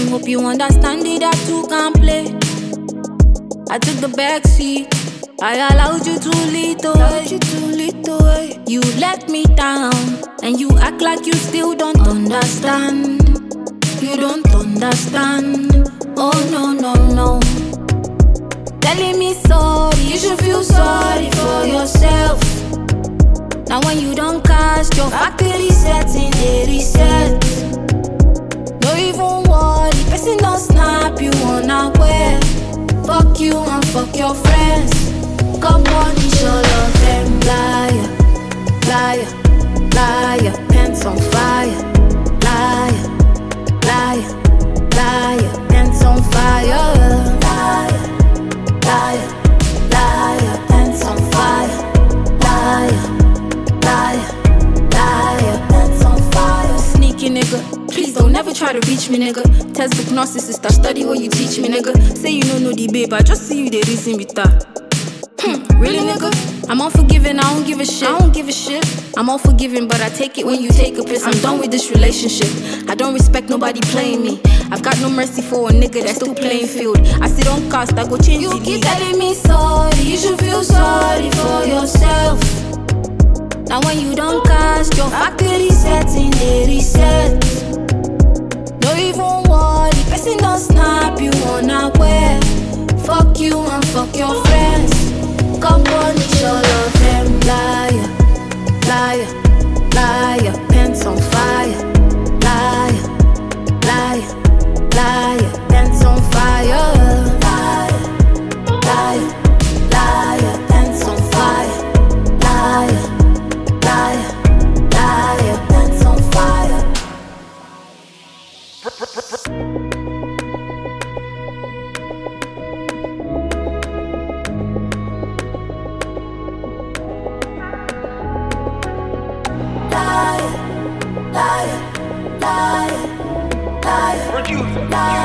Hope you understand it, that you can play. I took the back seat. I allowed you to lead the way. You let me down, and you act like you still don't understand. You don't understand. Oh no, no, no. Telling me sorry, you should feel sorry for yourself. Now when you don't cast, your factory setting, they reset. No even worry, person don't snap you unaware. Fuck you and fuck your friends. God punish all of them. Liar, liar, liar, pants on fire. Liar, liar, liar, pants on fire. Liar, liar, liar, pants on fire. Liar, liar, liar, pants on fire. Sneaky nigga, please don't never try to reach me, nigga. Textbook narcissist, I study what you teach me, nigga. Say you don't know the babe, I just see you the reason with that. Really, nigga? I'm unforgiving, I don't give a shit. I don't give a shit. I'm unforgiving, but I take it when you take a piss. I'm done with this relationship. I don't respect nobody playing me. I've got no mercy for a nigga that's still playing field. I sit on cast, I go change you. You keep telling me sorry, you should feel sorry for yourself. Now when you don't cast, your factory setting, they reset. No even worry, person don't snap you unaware. Fuck you and fuck your friends. God punish all of them. Liar, liar, liar, pants on fire. Liar, liar, liar, pants on fire. Liar, liar, liar, pants on fire. Liar, liar, liar, pants on fire. Liar, liar, liar, liar.